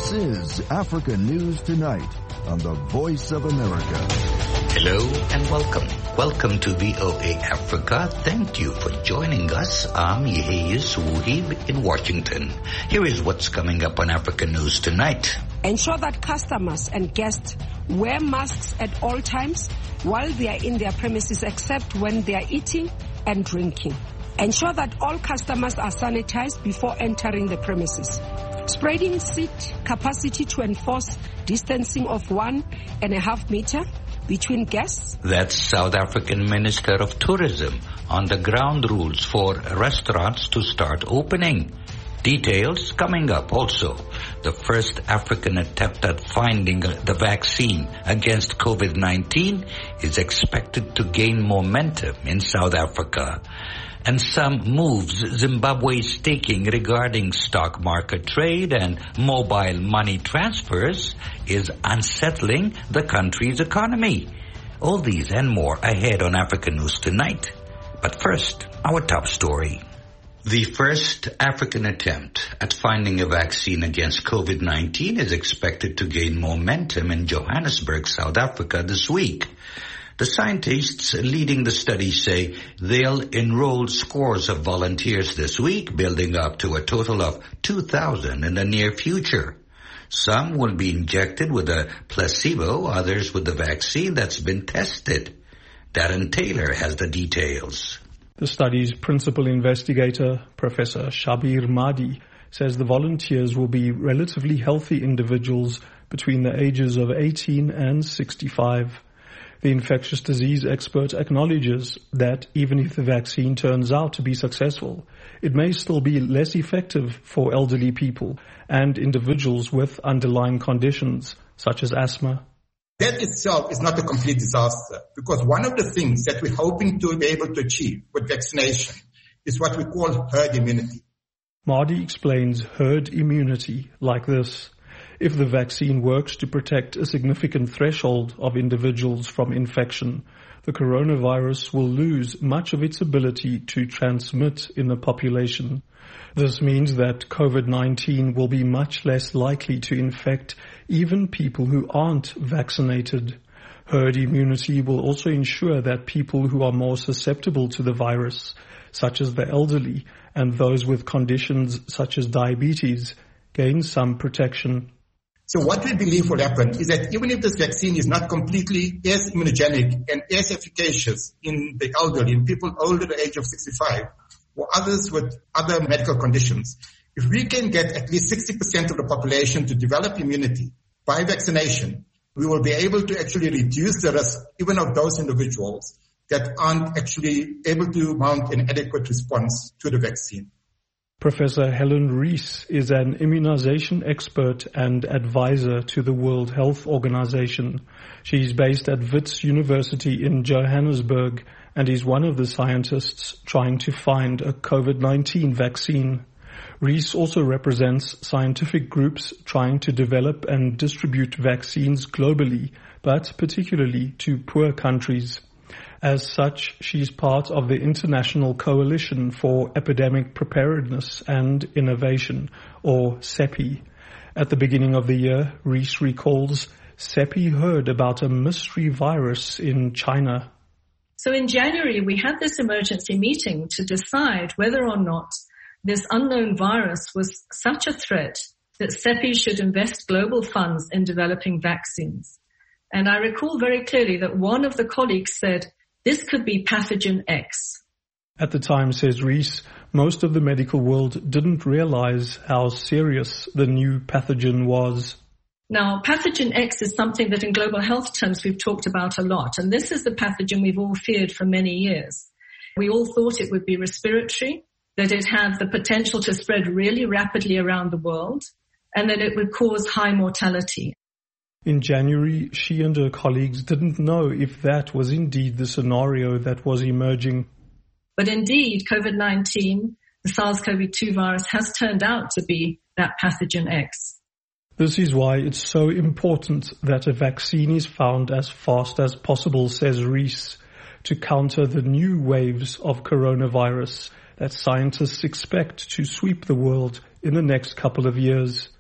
This is Africa News Tonight on the Voice of America. Hello and welcome. Welcome to VOA Africa. Thank you for joining us. I'm Yeheyes Wuhib in Washington. Here is what's coming up on Africa News Tonight. Ensure that customers and guests wear masks at all times while they are in their premises except when they are eating and drinking. Ensure that all customers are sanitized before entering the premises. Spreading seat capacity to enforce distancing of 1.5 meters between guests. That's South African Minister of Tourism on the ground rules for restaurants to start opening. Details coming up also. The first African attempt at finding the vaccine against COVID-19 is expected to gain momentum in South Africa. And some moves Zimbabwe is taking regarding stock market trade and mobile money transfers is unsettling the country's economy. All these and more ahead on Africa News Tonight. But first, our top story. The first African attempt at finding a vaccine against COVID-19 is expected to gain momentum in Johannesburg, South Africa this week. The scientists leading the study say they'll enroll scores of volunteers this week, building up to a total of 2,000 in the near future. Some will be injected with a placebo, others with the vaccine that's been tested. Darren Taylor has the details. The study's principal investigator, Professor Shabir Mahdi, says the volunteers will be relatively healthy individuals between the ages of 18 and 65. The infectious disease expert acknowledges that even if the vaccine turns out to be successful, it may still be less effective for elderly people and individuals with underlying conditions such as asthma. That itself is not a complete disaster, because one of the things that we're hoping to be able to achieve with vaccination is what we call herd immunity. Mahdi explains herd immunity like this. If the vaccine works to protect a significant threshold of individuals from infection, the coronavirus will lose much of its ability to transmit in the population. This means that COVID-19 will be much less likely to infect even people who aren't vaccinated. Herd immunity will also ensure that people who are more susceptible to the virus, such as the elderly and those with conditions such as diabetes, gain some protection. So what we believe will happen is that even if this vaccine is not completely as immunogenic and as efficacious in the elderly, in people older the age of 65, or others with other medical conditions, if we can get at least 60% of the population to develop immunity by vaccination, we will be able to actually reduce the risk even of those individuals that aren't actually able to mount an adequate response to the vaccine. Professor Helen Rees is an immunization expert and advisor to the World Health Organization. She is based at Wits University in Johannesburg and is one of the scientists trying to find a COVID-19 vaccine. Rees also represents scientific groups trying to develop and distribute vaccines globally, but particularly to poor countries. As such, she's part of the International Coalition for Epidemic Preparedness and Innovation, or CEPI. At the beginning of the year, Rees recalls, CEPI heard about a mystery virus in China. So in January, we had this emergency meeting to decide whether or not this unknown virus was such a threat that CEPI should invest global funds in developing vaccines. And I recall very clearly that one of the colleagues said, this could be pathogen X. At the time, says Rees, most of the medical world didn't realize how serious the new pathogen was. Now, pathogen X is something that in global health terms we've talked about a lot, and this is the pathogen we've all feared for many years. We all thought it would be respiratory, that it had the potential to spread really rapidly around the world, and that it would cause high mortality. In January, she and her colleagues didn't know if that was indeed the scenario that was emerging. But indeed, COVID-19, the SARS-CoV-2 virus, has turned out to be that pathogen X. This is why it's so important that a vaccine is found as fast as possible, says Rees, to counter the new waves of coronavirus that scientists expect to sweep the world in the next couple of years.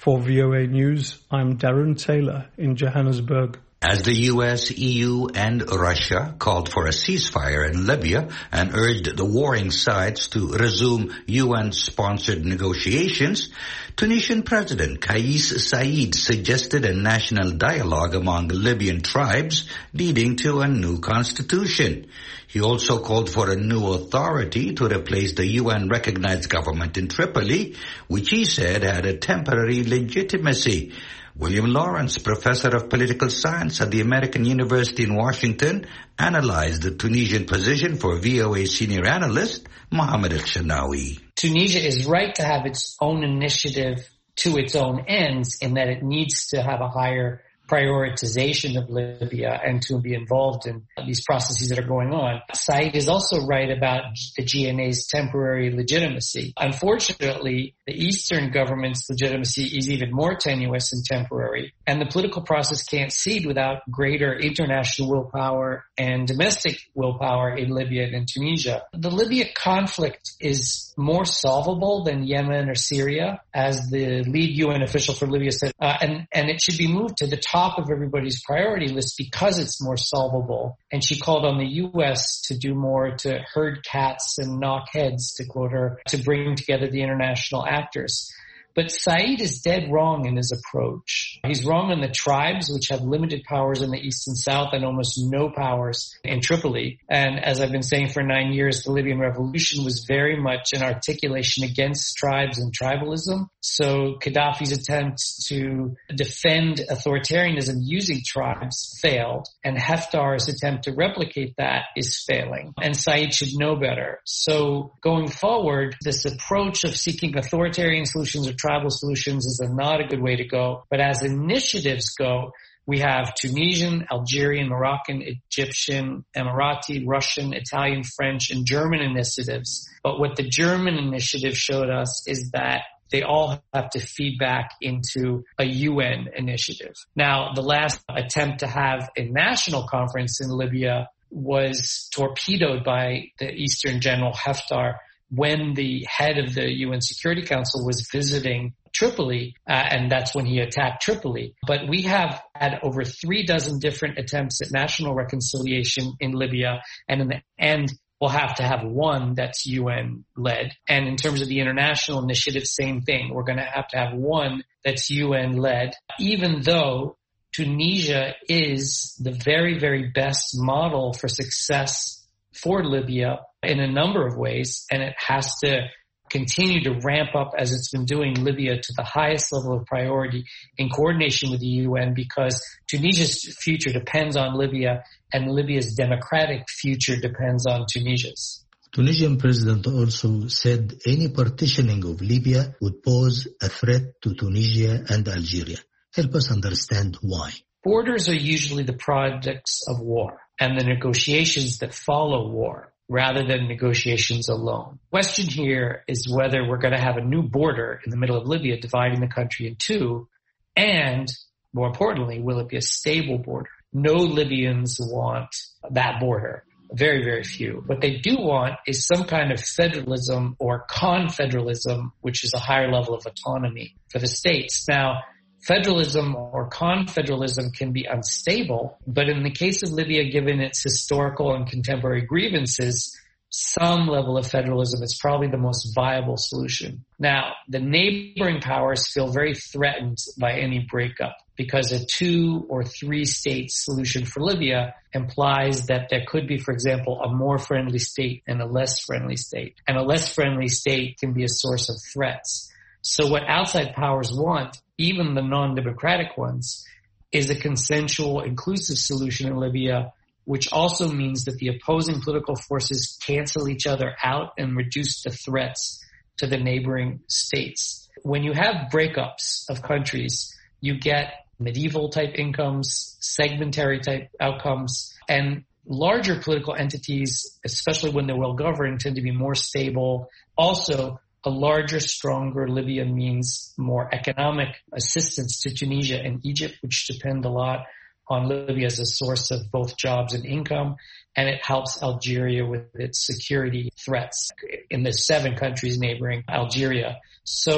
For VOA News, I'm Darren Taylor in Johannesburg. As the US, EU and Russia called for a ceasefire in Libya and urged the warring sides to resume UN-sponsored negotiations, Tunisian President Kais Saied suggested a national dialogue among Libyan tribes leading to a new constitution. He also called for a new authority to replace the UN-recognized government in Tripoli, which he said had a temporary legitimacy. William Lawrence, professor of political science at the American University in Washington, analyzed the Tunisian position for VOA senior analyst Mohamed El-Shanawi. Tunisia is right to have its own initiative to its own ends in that it needs to have a higher prioritization of Libya and to be involved in these processes that are going on. Said is also right about the GNA's temporary legitimacy. Unfortunately, the Eastern government's legitimacy is even more tenuous and temporary, and the political process can't succeed without greater international willpower and domestic willpower in Libya and in Tunisia. The Libya conflict is more solvable than Yemen or Syria, as the lead UN official for Libya said, and it should be moved to the top of everybody's priority list because it's more solvable. And she called on the U.S. to do more to herd cats and knock heads, to quote her, to bring together the international actors. But Said is dead wrong in his approach. He's wrong on the tribes, which have limited powers in the east and south and almost no powers in Tripoli. And as I've been saying for 9 years, the Libyan revolution was very much an articulation against tribes and tribalism. So Gaddafi's attempts to defend authoritarianism using tribes failed, and Haftar's attempt to replicate that is failing. And Said should know better. So going forward, this approach of seeking authoritarian solutions or tribal solutions is not a good way to go. But as initiatives go, we have Tunisian, Algerian, Moroccan, Egyptian, Emirati, Russian, Italian, French, and German initiatives. But what the German initiative showed us is that they all have to feed back into a UN initiative. Now, the last attempt to have a national conference in Libya was torpedoed by the Eastern General Haftar when the head of the UN Security Council was visiting Tripoli, and that's when he attacked Tripoli. But we have had over 36 different attempts at national reconciliation in Libya, and in the end, we'll have to have one that's UN-led. And in terms of the international initiative, same thing. We're going to have one that's UN-led, even though Tunisia is the very, very best model for success for Libya in a number of ways, and it has to continue to ramp up, as it's been doing, Libya to the highest level of priority in coordination with the UN, because Tunisia's future depends on Libya, and Libya's democratic future depends on Tunisia's. Tunisian president also said any partitioning of Libya would pose a threat to Tunisia and Algeria. Help us understand why. Borders are usually the products of war and the negotiations that follow war, rather than negotiations alone. The question here is whether we're going to have a new border in the middle of Libya dividing the country in two, and more importantly, will it be a stable border? No Libyans want that border. Very, very few. What they do want is some kind of federalism or confederalism, which is a higher level of autonomy for the states. Now, federalism or confederalism can be unstable, but in the case of Libya, given its historical and contemporary grievances, some level of federalism is probably the most viable solution. Now, the neighboring powers feel very threatened by any breakup, because a 2 or 3 state solution for Libya implies that there could be, for example, a more friendly state and a less friendly state. And a less friendly state can be a source of threats. So what outside powers want, even the non-democratic ones, is a consensual, inclusive solution in Libya, which also means that the opposing political forces cancel each other out and reduce the threats to the neighboring states. When you have breakups of countries, you get medieval type incomes, segmentary type outcomes, and larger political entities, especially when they're well governed, tend to be more stable. Also, a larger, stronger Libya means more economic assistance to Tunisia and Egypt, which depend a lot on Libya as a source of both jobs and income, and it helps Algeria with its security threats in the 7 countries neighboring Algeria. So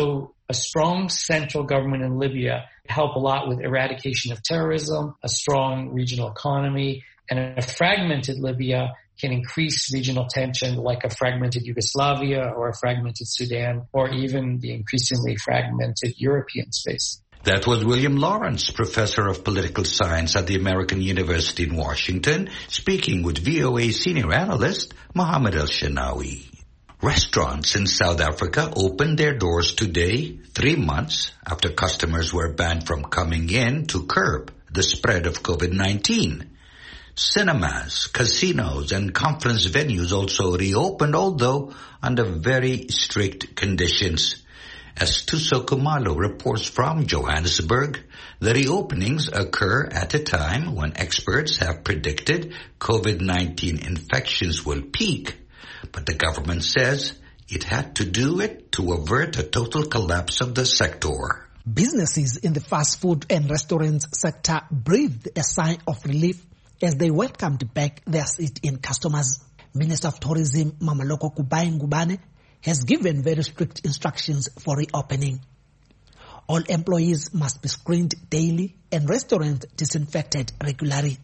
a strong central government in Libya help a lot with eradication of terrorism, a strong regional economy, and a fragmented Libya can increase regional tension like a fragmented Yugoslavia or a fragmented Sudan or even the increasingly fragmented European space. That was William Lawrence, professor of political science at the American University in Washington, speaking with VOA senior analyst Mohammed El-Shenawi. Restaurants in South Africa opened their doors today, 3 months after customers were banned from coming in to curb the spread of COVID-19. Cinemas, casinos, and conference venues also reopened, although under very strict conditions. As Tuso Kumalo reports from Johannesburg, the reopenings occur at a time when experts have predicted COVID-19 infections will peak, but the government says it had to do it to avert a total collapse of the sector. Businesses in the fast food and restaurants sector breathed a sigh of relief as they welcomed back their sit-in customers. Minister of Tourism Mamaloko Kubai Ngubane has given very strict instructions for reopening. All employees must be screened daily and restaurants disinfected regularly.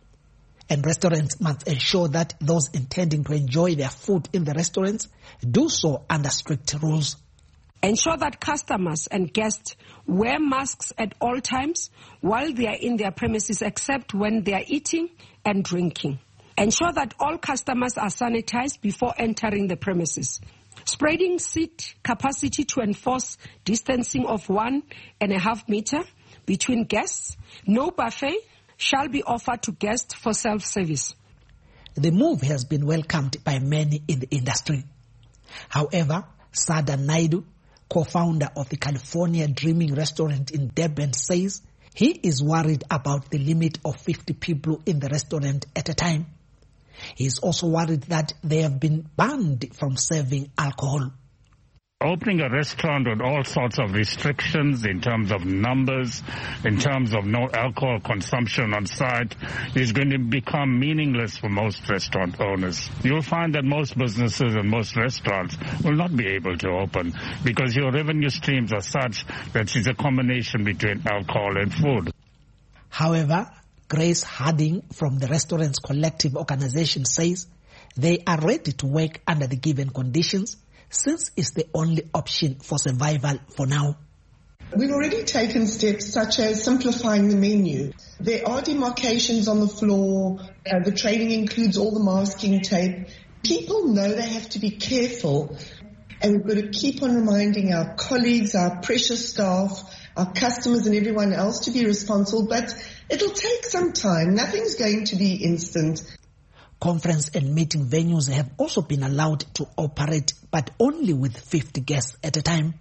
And restaurants must ensure that those intending to enjoy their food in the restaurants do so under strict rules. Ensure that customers and guests wear masks at all times while they are in their premises except when they are eating and drinking. Ensure that all customers are sanitized before entering the premises. Spreading seat capacity to enforce distancing of 1.5 meters between guests. No buffet shall be offered to guests for self-service. The move has been welcomed by many in the industry. However, Sada Naidu, co-founder of the California Dreaming restaurant in Durban, says he is worried about the limit of 50 people in the restaurant at a time. He is also worried that they have been banned from serving alcohol. Opening a restaurant with all sorts of restrictions in terms of numbers, in terms of no alcohol consumption on site, is going to become meaningless for most restaurant owners. You'll find that most businesses and most restaurants will not be able to open because your revenue streams are such that it's a combination between alcohol and food. However, Grace Harding from the Restaurants Collective Organization says they are ready to work under the given conditions since it's the only option for survival for now. We've already taken steps such as simplifying the menu. There are demarcations on the floor. The training includes all the masking tape. People know they have to be careful, and we've got to keep on reminding our colleagues, our precious staff, our customers and everyone else to be responsible, but it'll take some time. Nothing's going to be instant. Conference and meeting venues have also been allowed to operate, but only with 50 guests at a time.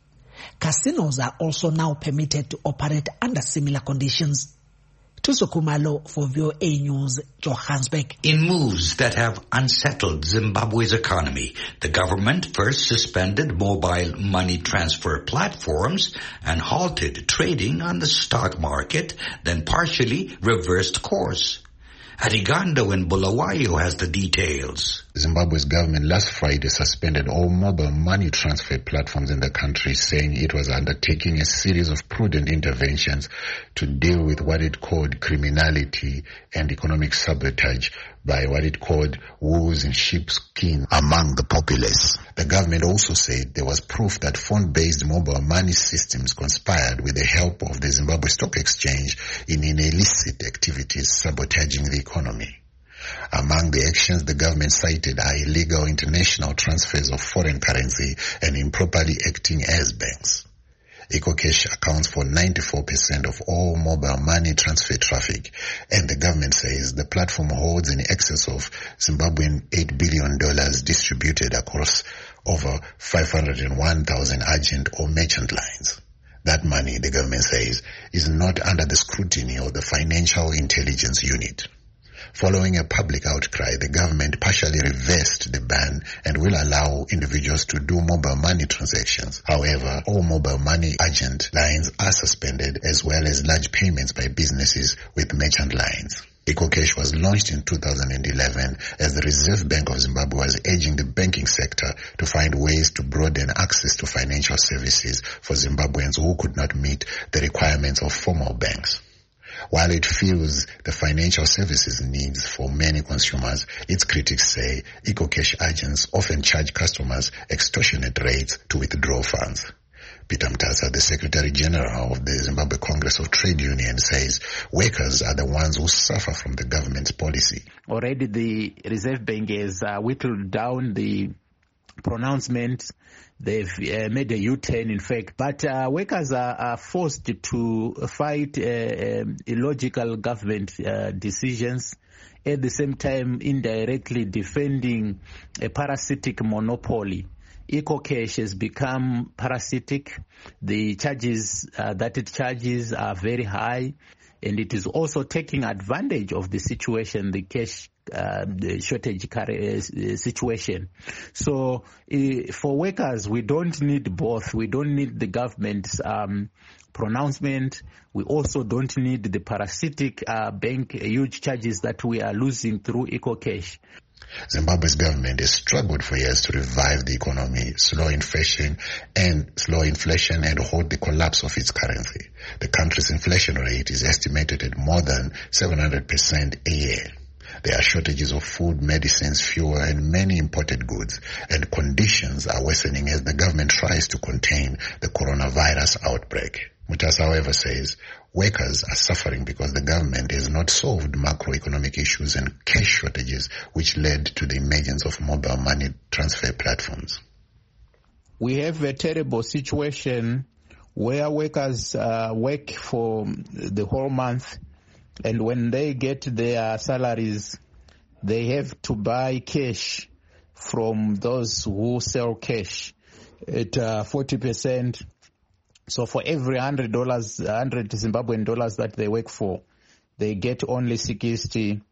Casinos are also now permitted to operate under similar conditions. Tuso Kumalo for VOA News, Johannesburg. In moves that have unsettled Zimbabwe's economy, the government first suspended mobile money transfer platforms and halted trading on the stock market, then partially reversed course. Arigando in Bulawayo has the details. Zimbabwe's government last Friday suspended all mobile money transfer platforms in the country, saying it was undertaking a series of prudent interventions to deal with what it called criminality and economic sabotage by what it called wolves in sheep's skin among the populace. The government also said there was proof that phone-based mobile money systems conspired with the help of the Zimbabwe Stock Exchange in illicit activities sabotaging the economy. Among the actions the government cited are illegal international transfers of foreign currency and improperly acting as banks. EcoCash accounts for 94% of all mobile money transfer traffic, and the government says the platform holds in excess of Zimbabwean $8 billion distributed across over 501,000 agent or merchant lines. That money, the government says, is not under the scrutiny of the Financial Intelligence Unit. Following a public outcry, the government partially reversed the ban and will allow individuals to do mobile money transactions. However, all mobile money agent lines are suspended, as well as large payments by businesses with merchant lines. EcoCash was launched in 2011 as the Reserve Bank of Zimbabwe was urging the banking sector to find ways to broaden access to financial services for Zimbabweans who could not meet the requirements of formal banks. While it fills the financial services needs for many consumers, its critics say EcoCash agents often charge customers extortionate rates to withdraw funds. Peter Mtasa, the Secretary General of the Zimbabwe Congress of Trade Unions, says workers are the ones who suffer from the government's policy. Already the Reserve Bank has whittled down the pronouncement. They've made a U-turn, in fact. But workers are forced to fight illogical government decisions, at the same time indirectly defending a parasitic monopoly. EcoCash has become parasitic. The charges that it charges are very high, and it is also taking advantage of the situation, the cash the shortage situation. So for workers, we don't need both. We don't need the government's pronouncement. We also don't need the parasitic bank huge charges that we are losing through EcoCash. Zimbabwe's government has struggled for years to revive the economy, slow inflation and hold the collapse of its currency. The country's inflation rate is estimated at more than 700% a year. There are shortages of food, medicines, fuel, and many imported goods, and conditions are worsening as the government tries to contain the coronavirus outbreak. Mutasa, however, says workers are suffering because the government has not solved macroeconomic issues and cash shortages, which led to the emergence of mobile money transfer platforms. We have a terrible situation where workers work for the whole month, and when they get their salaries, they have to buy cash from those who sell cash at 40%. So for every $100 Zimbabwean dollars that they work for, they get only $60.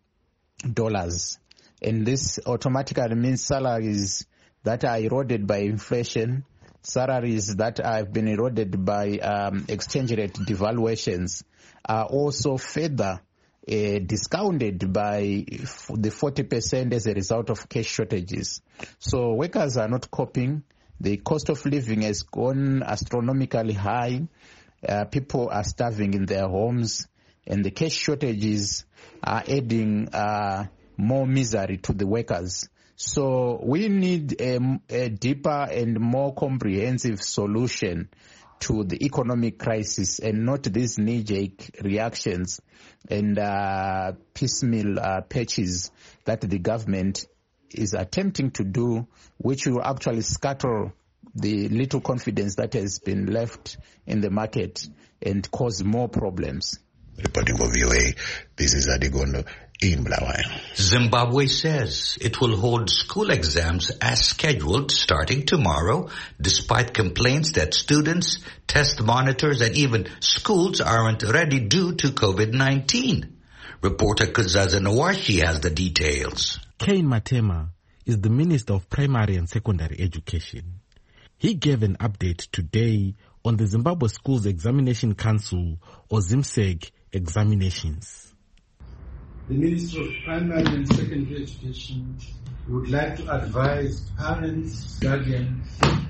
And this automatically means salaries that are eroded by inflation, salaries that have been eroded by exchange rate devaluations are also further discounted by the 40% as a result of cash shortages. So workers are not coping. The cost of living has gone astronomically high. People are starving in their homes, and the cash shortages are adding more misery to the workers. So we need a deeper and more comprehensive solution to the economic crisis, and not these knee-jerk reactions and piecemeal patches that the government is attempting to do, which will actually scatter the little confidence that has been left in the market and cause more problems. Reporting for VOA, this is Adigondo in Bulawayo. Zimbabwe says it will hold school exams as scheduled starting tomorrow, despite complaints that students, test monitors, and even schools aren't ready due to COVID-19. Reporter Kuzaza Nawashi has the details. Kane Matema is the Minister of Primary and Secondary Education. He gave an update today on the Zimbabwe Schools Examination Council, or ZIMSEG, examinations. The Minister of Primary and Secondary Education would like to advise parents, guardians,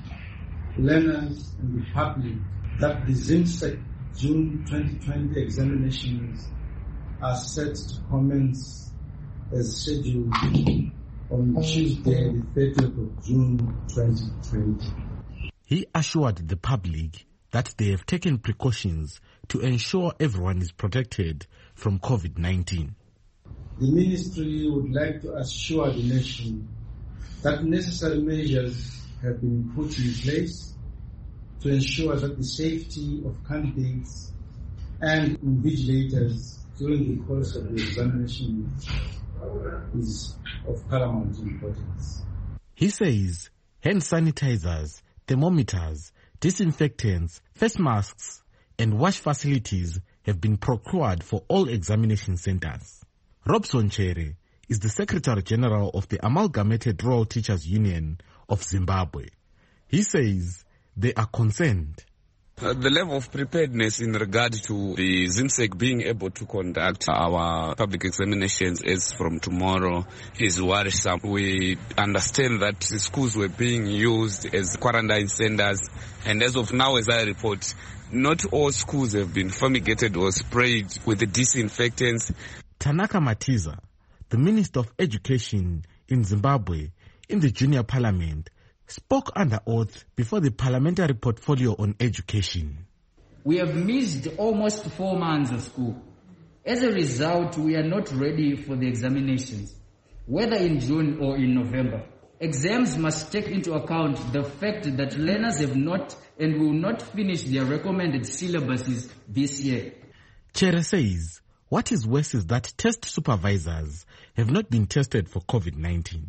learners, and the public that the ZIMSEG June 2020 examinations are set to commence as scheduled on Tuesday, the 30th of June 2020. He assured the public that they have taken precautions to ensure everyone is protected from COVID-19. The ministry would like to assure the nation that necessary measures have been put in place to ensure that the safety of candidates and invigilators during the course of the examination is of paramount importance. He says hand sanitizers, thermometers, disinfectants, face masks, and wash facilities have been procured for all examination centers. Robson Chere is the Secretary General of the Amalgamated Royal Teachers Union of Zimbabwe. He says they are concerned The level of preparedness in regard to the ZIMSEC being able to conduct our public examinations as from tomorrow is worrisome. We understand that schools were being used as quarantine centers, and as of now, as I report, not all schools have been fumigated or sprayed with the disinfectants. Tanaka Matiza, the Minister of Education in Zimbabwe, in the Junior Parliament, spoke under oath before the Parliamentary Portfolio on Education. We have missed almost 4 months of school. As a result, we are not ready for the examinations, whether in June or in November. Exams must take into account the fact that learners have not and will not finish their recommended syllabuses this year. Chere says what is worse is that test supervisors have not been tested for COVID-19.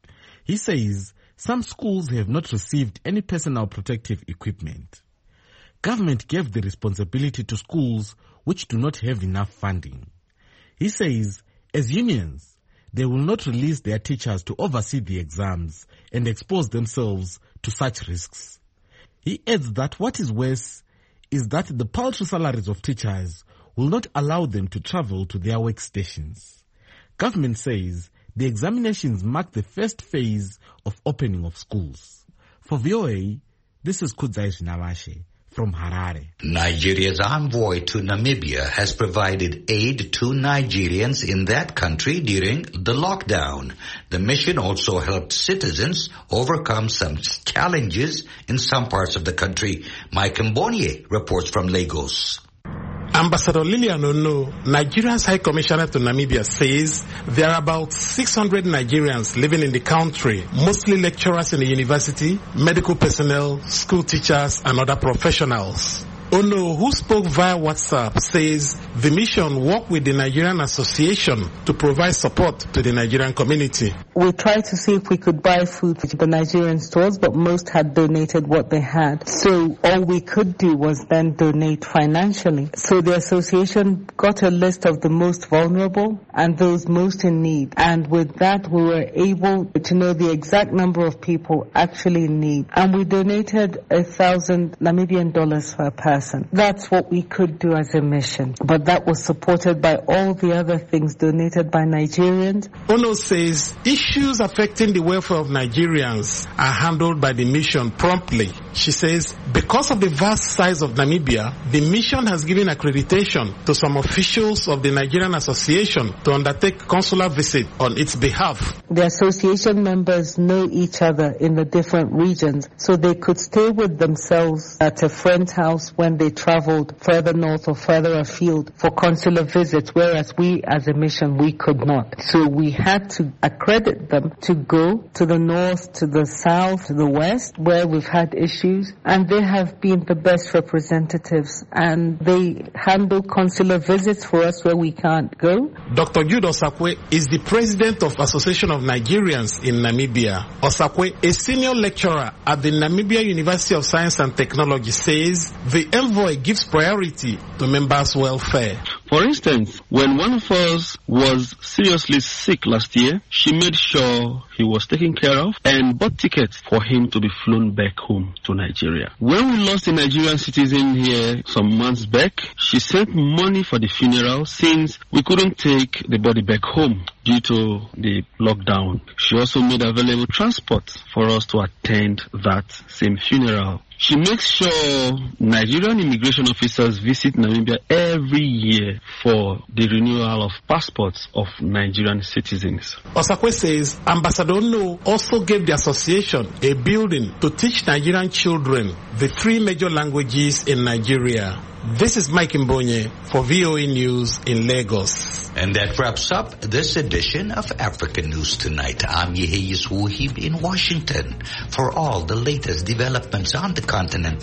He says some schools have not received any personal protective equipment. Government gave the responsibility to schools which do not have enough funding. He says, as unions, they will not release their teachers to oversee the exams and expose themselves to such risks. He adds that what is worse is that the paltry salaries of teachers will not allow them to travel to their workstations. Government says the examinations mark the first phase of opening of schools. For VOA, this is Kudzai Navashe from Harare. Nigeria's envoy to Namibia has provided aid to Nigerians in that country during the lockdown. The mission also helped citizens overcome some challenges in some parts of the country. Mike Mbonye reports from Lagos. Ambassador Lilian Ono, Nigeria's High Commissioner to Namibia, says there are about 600 Nigerians living in the country, mostly lecturers in the university, medical personnel, school teachers, and other professionals. Ono, who spoke via WhatsApp, says the mission worked with the Nigerian Association to provide support to the Nigerian community. We tried to see if we could buy food for the Nigerian stores, but most had donated what they had. So all we could do was then donate financially. So the association got a list of the most vulnerable and those most in need. And with that, we were able to know the exact number of people actually in need. And we donated 1,000 Namibian dollars per person. That's what we could do as a mission. But that was supported by all the other things donated by Nigerians. Ono says issues affecting the welfare of Nigerians are handled by the mission promptly. She says because of the vast size of Namibia, the mission has given accreditation to some officials of the Nigerian Association to undertake consular visit on its behalf. The association members know each other in the different regions, so they could stay with themselves at a friend's house when they traveled further north or further afield for consular visits, whereas we as a mission, we could not. So we had to accredit them to go to the north, to the south, to the west, where we've had issues, and they have been the best representatives, and they handle consular visits for us where we can't go. Dr. Jude Osakwe is the president of Association of Nigerians in Namibia. Osakwe, a senior lecturer at the Namibia University of Science and Technology, says the envoy gives priority to members' welfare. For instance, when one of us was seriously sick last year, she made sure he was taken care of and bought tickets for him to be flown back home to Nigeria. When we lost a Nigerian citizen here some months back, she sent money for the funeral since we couldn't take the body back home due to the lockdown. She also made available transport for us to attend that same funeral. She makes sure Nigerian immigration officers visit Namibia every year for the renewal of passports of Nigerian citizens. Osakwe says Ambassador Ono also gave the association a building to teach Nigerian children the 3 major languages in Nigeria. This is Mike Mbonye for VOA News in Lagos. And that wraps up this edition of African News Tonight. I'm Yeheyes Wuhib in Washington. For all the latest developments on the continent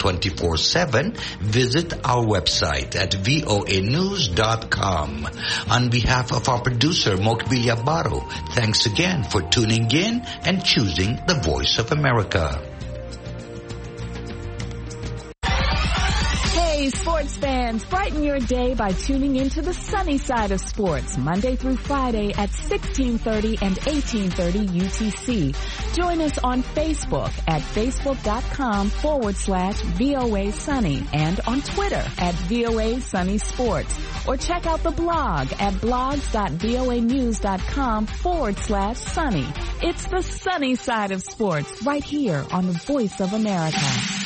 24/7, visit our website at voanews.com. On behalf of our producer, Mokbilia Baro, thanks again for tuning in and choosing the Voice of America. Hey, sports fans, brighten your day by tuning into the sunny side of sports, Monday through Friday at 1630 and 1830 UTC. Join us on Facebook at facebook.com/VOA Sunny and on Twitter at VOA Sunny Sports. Or check out the blog at blogs.voanews.com/sunny. It's the sunny side of sports right here on the Voice of America.